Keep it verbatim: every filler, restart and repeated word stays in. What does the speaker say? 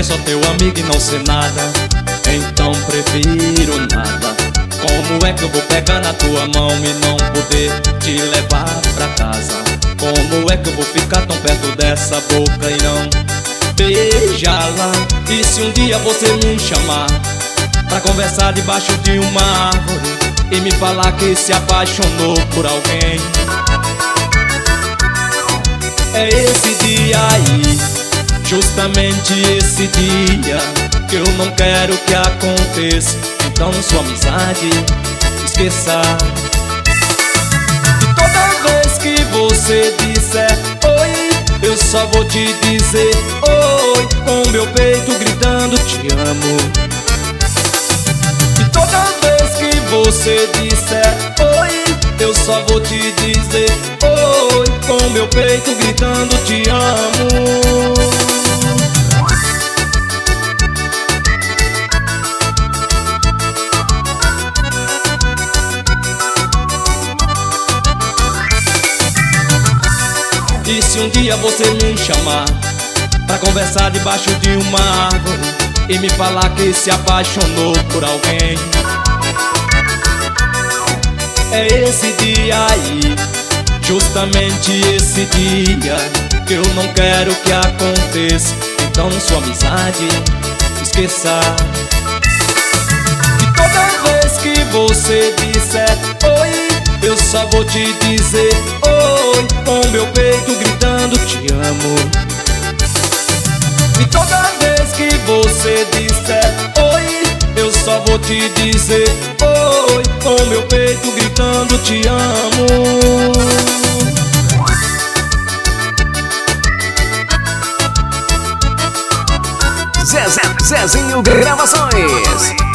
só teu amigo e não ser nada, então prefiro nada. Como é que eu vou pegar na tua mão e não poder te levar pra casa? Como é que eu vou ficar tão perto dessa boca e não beijá-la? E se um dia você me chamar pra conversar debaixo de uma árvore e me falar que se apaixonou por alguém, é esse dia aí, justamente esse dia, que eu não quero que aconteça. Então sua amizade esqueça. E toda vez que você disser oi, eu só vou te dizer oi, com meu peito gritando te amo. E toda vez que você disser oi, eu só vou te dizer oi, com meu peito gritando te amo. E se um dia você me chamar pra conversar debaixo de uma árvore e me falar que se apaixonou por alguém, é esse dia aí, justamente esse dia, que eu não quero que aconteça. Então sua amizade esqueça. E toda vez que você disser oi, eu só vou te dizer oi, com meu peito gritando te amo. E toda vez que você disser oi, eu só vou te dizer oi, com meu peito gritando te amo. Zezé, Zezinho Gravações.